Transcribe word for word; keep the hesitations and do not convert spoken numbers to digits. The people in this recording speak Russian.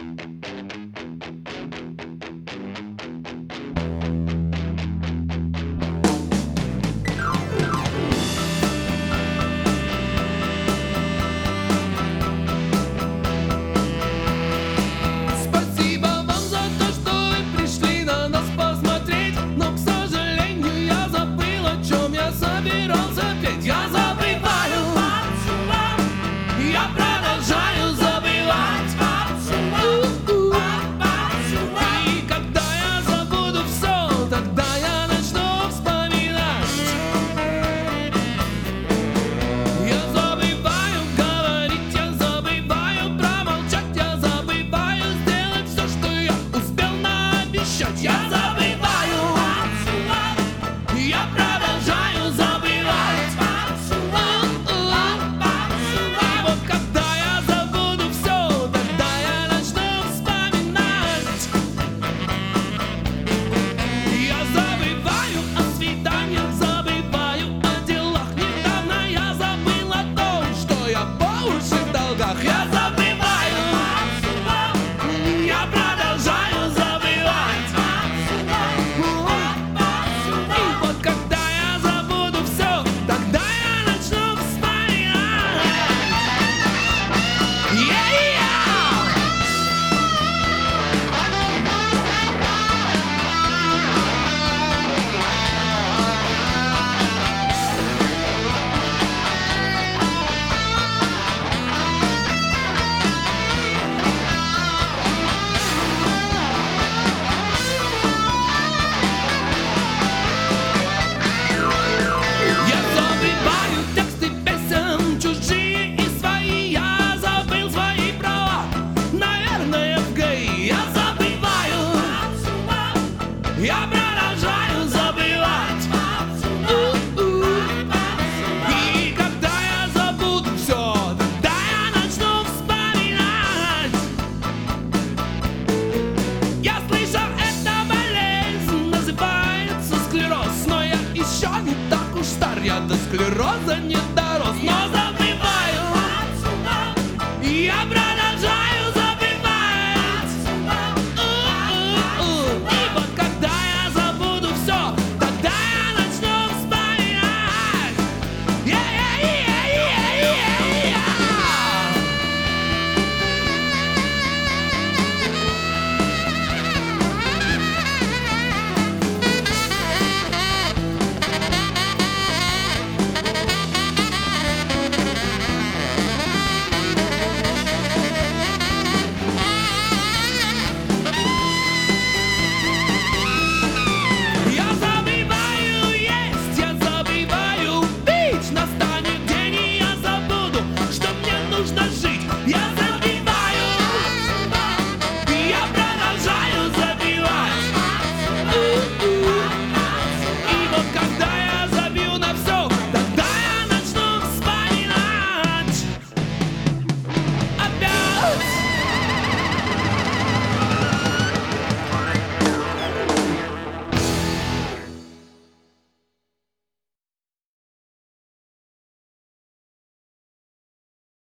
Спасибо вам за то, что вы пришли на нас посмотреть. Но, к сожалению, я забыл, о чем я собирался петь. Я забываю, я продолжаю забывать. И когда я забуду все, тогда я начну вспоминать. Я забываю говорить, я забываю промолчать, я забываю сделать все, что я успел наобещать. Я забываю, я продолжаю забывать. И вот когда я забуду все, тогда я начну вспоминать. Я забываю о свиданиях, забываю о делах. Недавно я забыл о том, что я по уши в долгах. Я забываю, я продолжаю забывать. И вот когда я забуду все, тогда я начну вспоминать. Yeah! Я забываю тексты песен, чужие и свои. Я забыл свои права, наверное, в ГАИ. Я забываю, я продолжаю забывать. И когда я забуду все, тогда я начну вспоминать. Я слышал, эта болезнь называется склероз, но я еще не так уж стар, я до склероза